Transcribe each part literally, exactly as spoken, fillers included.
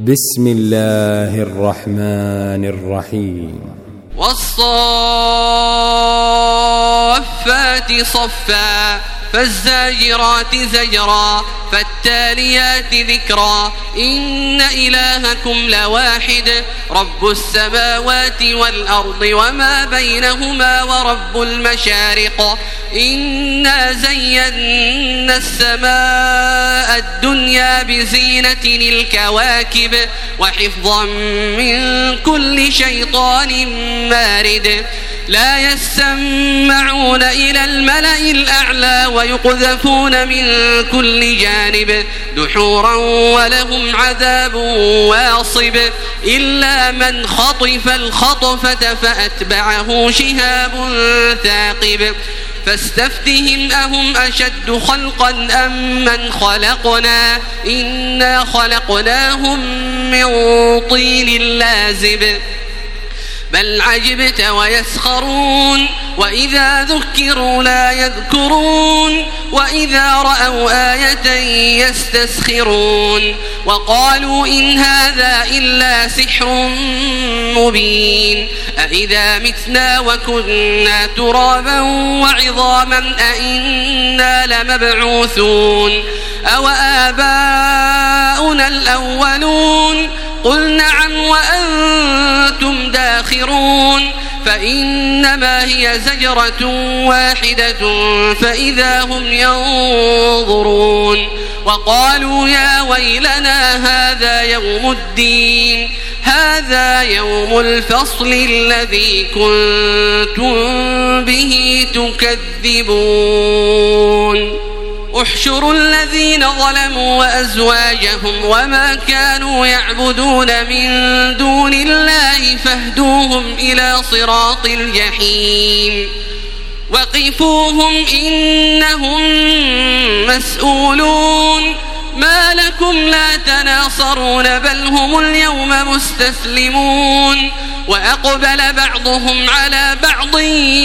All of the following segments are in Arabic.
بسم الله الرحمن الرحيم والصافات صفا فالزاجرات زجرا فالتاليات ذكرا إن إلهكم لواحد رب السماوات والأرض وما بينهما ورب المشارق إنا زينا السماء الدنيا بزينة الكواكب وحفظا من كل شيطان مارد لا يسمعون إلى الملأ الأعلى ويقذفون من كل جانب دحورا ولهم عذاب واصب إلا من خطف الخطفة فأتبعه شهاب ثاقب فاستفتهم أهم أشد خلقا أم من خلقنا إنا خلقناهم من طين لازب بل عجبت ويسخرون وإذا ذكروا لا يذكرون وإذا رأوا آية يستسخرون وقالوا إن هذا إلا سحر مبين أإذا متنا وكنا ترابا وعظاما أإنا لمبعوثون أو آباؤنا الأولون قل نعم وأنتم داخرون فإنما هي زجرة واحدة فإذا هم ينظرون وقالوا يا ويلنا هذا يوم الدين هذا يوم الفصل الذي كنتم به تكذبون احشروا الذين ظلموا وأزواجهم وما كانوا يعبدون من دون الله فاهدوهم إلى صراط الجحيم وقفوهم إنهم مسؤولون ما لكم لا تناصرون بل هم اليوم مستسلمون وأقبل بعضهم على بعض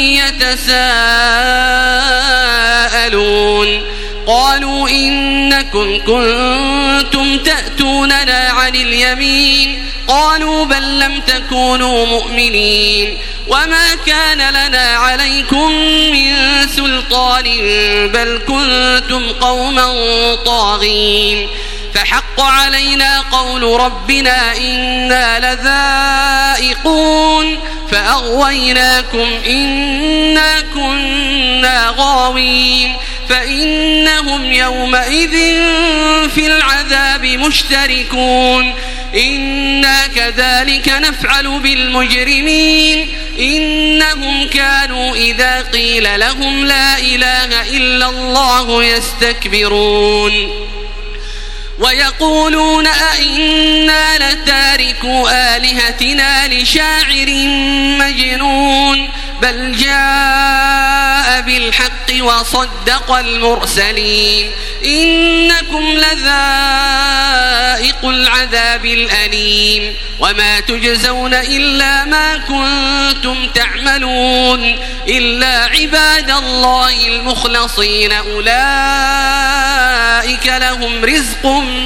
يتساءلون قالوا إنكم كنتم تأتوننا عن اليمين قالوا بل لم تكونوا مؤمنين وما كان لنا عليكم من سلطان بل كنتم قوما طاغين فحق علينا قول ربنا إنا لذائقون فأغويناكم إنا كنا غاوين فإنهم يومئذ في العذاب مشتركون إنا كذلك نفعل بالمجرمين إنهم كانوا إذا قيل لهم لا إله إلا الله يستكبرون ويقولون أئنا لتاركوا آلهتنا لشاعر مجنون بل جاء بالحق وصدق المرسلين إنكم لذائق العذاب الأليم وما تجزون إلا ما كنتم تعملون إلا عباد الله المخلصين أولئك لهم رزق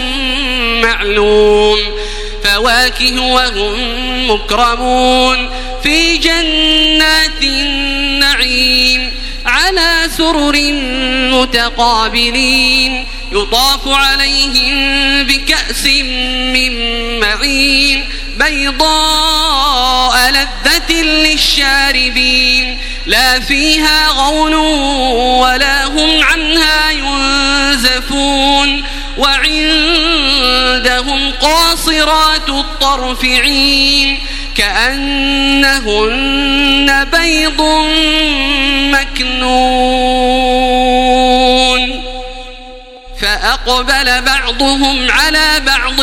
معلوم فواكه وهم مكرمون في جنات النعيم على سرر متقابلين يطاف عليهم بكأس من معين بيضاء لذة للشاربين لا فيها غول ولا هم عنها ينزفون وعندهم قاصرات الطرف عين كأنهن بيض مكنون فأقبل بعضهم على بعض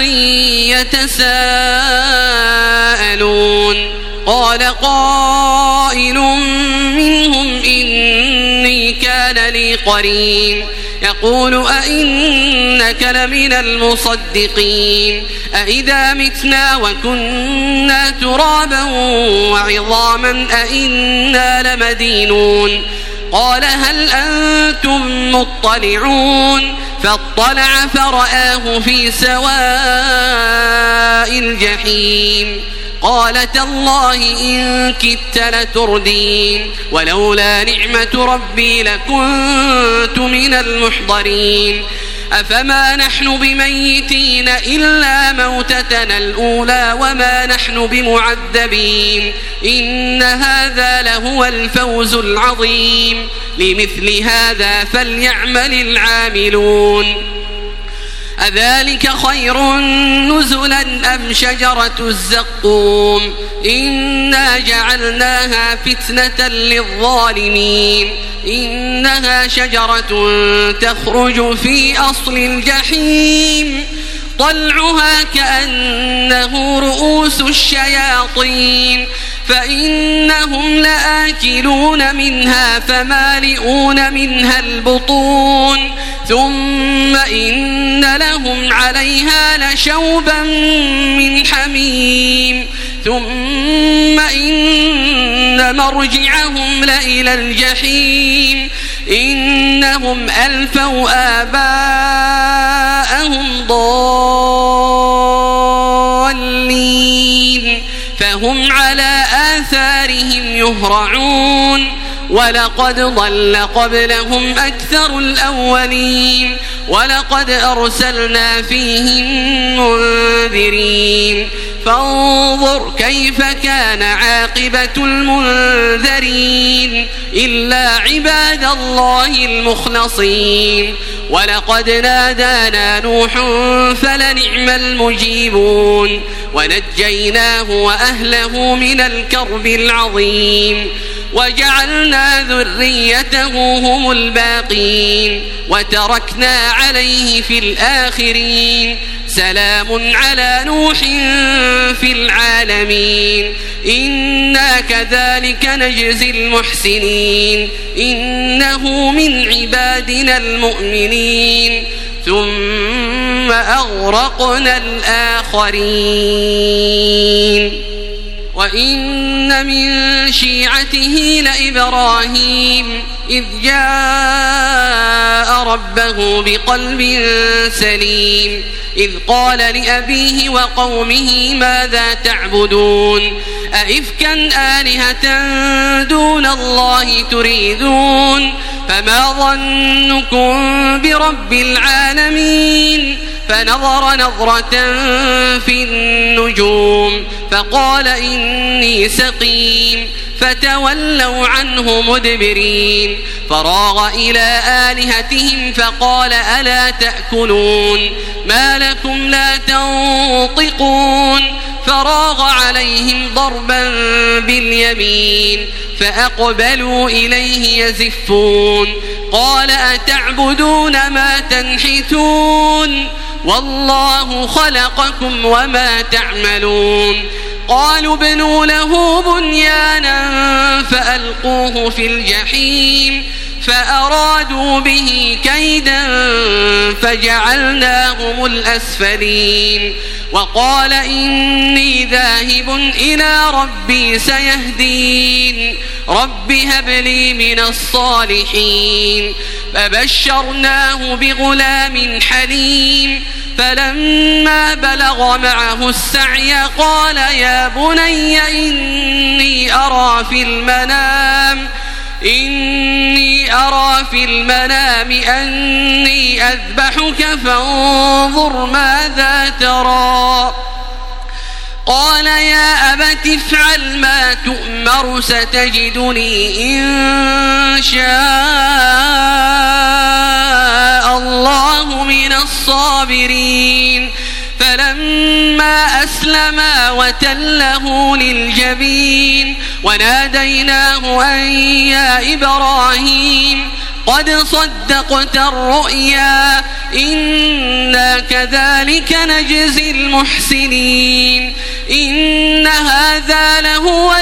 يتساءلون قال قائل منهم إني كان لي قرين يقول أئنك لمن المصدقين أئذا متنا وكنا ترابا وعظاما أئنا لمدينون قال هل أنتم مطلعون فاطلع فرآه في سواء الجحيم قال تالله إن كدت لتردين ولولا نعمة ربي لكنت من المحضرين أفما نحن بميتين إلا موتتنا الأولى وما نحن بمعذبين إن هذا لهو الفوز العظيم لمثل هذا فليعمل العاملون أذلك خير نزلا أم شجرة الزقوم إنا جعلناها فتنة للظالمين إنها شجرة تخرج في أصل الجحيم طلعها كأنه رؤوس الشياطين فإنهم لآكلون منها فمالئون منها البطون ثم إن لهم عليها لشوبا من حميم ثم إن مرجعهم لإلى الجحيم إنهم ألفوا آباءهم ضالين فهم على آثارهم يهرعون ولقد ضل قبلهم أكثر الأولين ولقد أرسلنا فيهم منذرين فانظر كيف كان عاقبة المنذرين إلا عباد الله المخلصين ولقد نادانا نوح فلنعم المجيبون ونجيناه وأهله من الكرب العظيم وجعلنا ذريته هم الباقين وتركنا عليه في الآخرين سلام على نوح في العالمين إنا كذلك نجزي المحسنين إنه من عبادنا المؤمنين ثم أغرقنا الآخرين وإن من شيعته لإبراهيم إذ جاء ربه بقلب سليم إذ قال لأبيه وقومه ماذا تعبدون أئفكا آلهة دون الله تريدون فما ظنكم برب العالمين فنظر نظرة في النجوم فقال إني سقيم فتولوا عنه مدبرين فراغ إلى آلهتهم فقال ألا تأكلون ما لكم لا تنطقون فراغ عليهم ضربا باليمين فأقبلوا إليه يزفون قال أتعبدون ما تنحتون والله خلقكم وما تعملون قالوا ابنوا له بنيانا فألقوه في الجحيم فأرادوا به كيدا فجعلناهم الأسفلين وقال إني ذاهب إلى ربي سيهدين رب هب لي من الصالحين فبشرناه بغلام حليم فلما بلغ معه السعي قال يا بني إني أرى في المنام إني أرى في المنام أني أذبحك فانظر ماذا ترى قال يا أبت افعل ما تؤمر ستجدني إن شاء الله من الصابرين فلما أسلما وتله للجبين وناديناه أن يا إبراهيم قد صدقت الرؤيا إنا كذلك نجزي المحسنين إن هذا لهو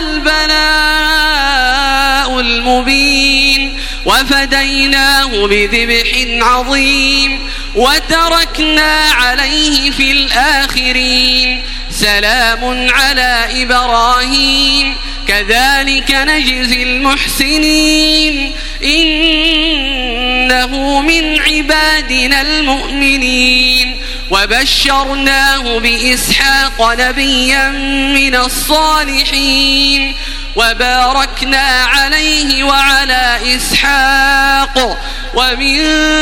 البلاء المبين وفديناه بذبح عظيم وتركنا عليه في الآخرين سلام على إبراهيم كذلك نجزي المحسنين إنه من عبادنا المؤمنين وبشرناه بإسحاق نبيا من الصالحين وباركنا عليه وعلى إسحاق ومن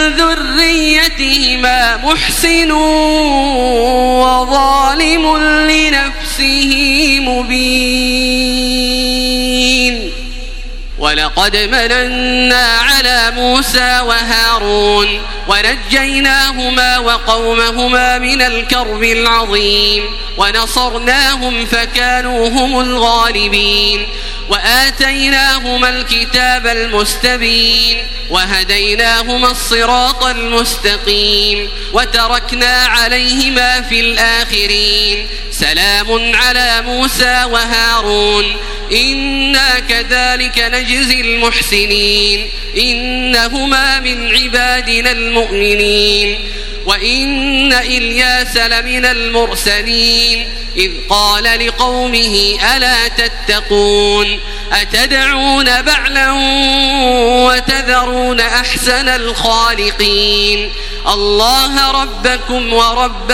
ذريتهما محسن وظالم لنفسه مبين. ولقد مننا على موسى وهارون ونجيناهما وقومهما من الكرب العظيم ونصرناهم فكانوا هم الغالبين وآتيناهما الكتاب المستبين وهديناهما الصراط المستقيم وتركنا عليهما في الآخرين. سلام على موسى وهارون إنا كذلك نجزي المحسنين إنهما من عبادنا المؤمنين. وإن إلياس لمن المرسلين إذ قال لقومه ألا تتقون أتدعون بعلا وتذرون أحسن الخالقين الله ربكم ورب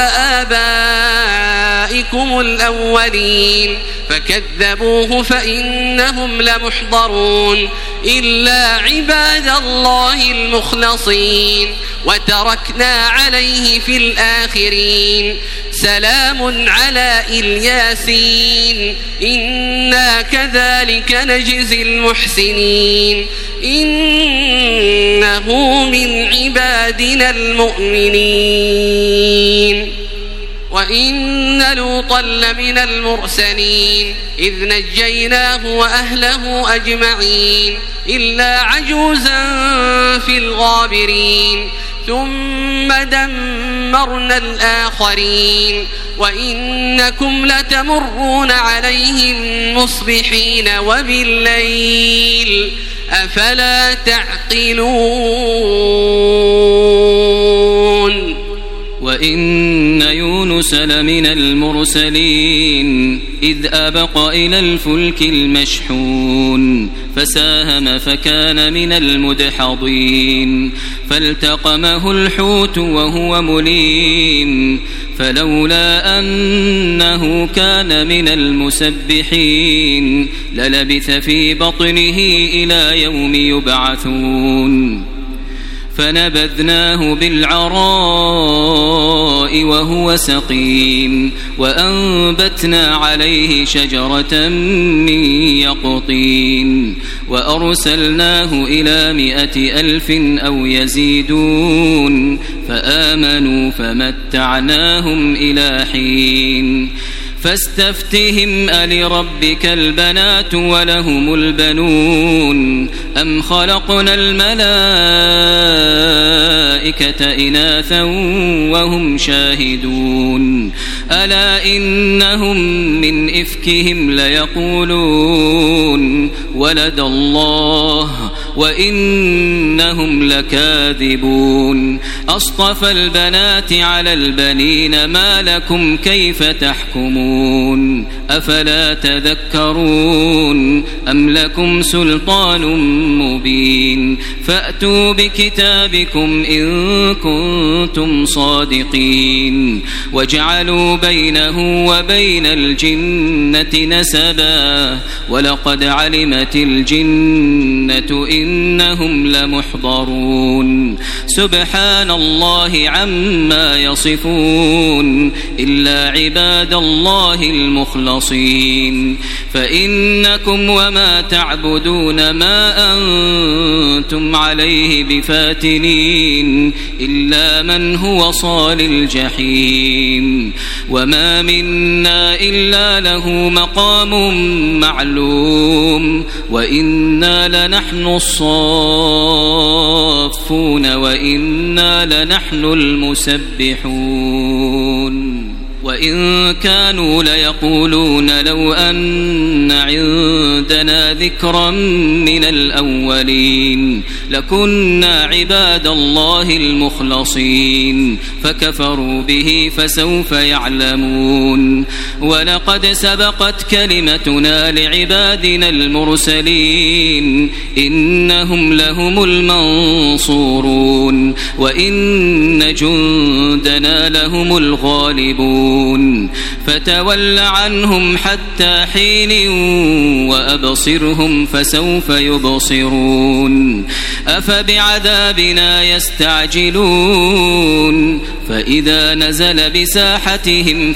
آبائكم الأولين فكذبوه فإنهم لمحضرون إلا عباد الله المخلصين وتركنا عليه في الآخرين. سلام على الياسين إنا كذلك نجزي المحسنين إنه من عبادنا المؤمنين. وإن لوطا لمن المرسلين إذ نجيناه وأهله أجمعين إلا عجوزا في الغابرين ثم دمرنا الآخرين وإنكم لتمرون عليهم مصبحين وبالليل أفلا تعقلون. وإن يونس لمن المرسلين إذ أبق إلى الفلك المشحون فساهم فكان من المدحضين فالتقمه الحوت وهو مليم فلولا أنه كان من المسبحين للبث في بطنه إلى يوم يبعثون. فنبذناه بالعراء وهو سقيم وأنبتنا عليه شجرة من يقطين وأرسلناه إلى مائة ألف أو يزيدون فآمنوا فمتعناهم إلى حين. فاستفتهم ألربك البنات ولهم البنون أم خلقنا الملائكة إناثا وهم شاهدون ألا إنهم من إفكهم ليقولون ولد الله وإنهم لكاذبون. أصطفى البنات على البنين ما لكم كيف تحكمون أفلا تذكرون أم لكم سلطان مبين فأتوا بكتابكم إن كنتم صادقين وجعلوا بينه وبين الجنة نسبا ولقد علمت الجنة إنهم لمحضرون. سبحان الله عما يصفون إلا عباد الله المخلصين. فإنكم وما تعبدون ما أنتم عليه بفاتنين إلا من هو صال الجحيم وما منا إلا له مقام معلوم وإنا لنحن الصافون وإنا لنحن المسبحون. وإن كانوا ليقولون لو أن عندنا ذكرا من الأولين لكنا عباد الله المخلصين فكفروا به فسوف يعلمون. ولقد سبقت كلمتنا لعبادنا المرسلين إنهم لهم المنصورون وإن جندنا لهم الغالبون فتول عنهم حتى حين وأبصرهم فسوف يبصرون أفبعذابنا يستعجلون فإذا نزل بساحتهم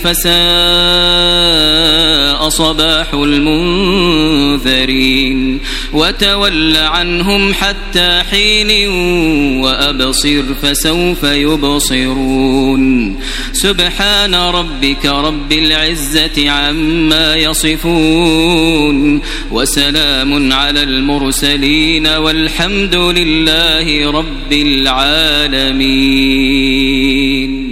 فساء صباح المنذرين وتول عنهم حتى حين وأبصر فسوف يبصرون سبحان ربك رب العزة عما يصفون وسلام على المرسلين والحمد لله رب العالمين.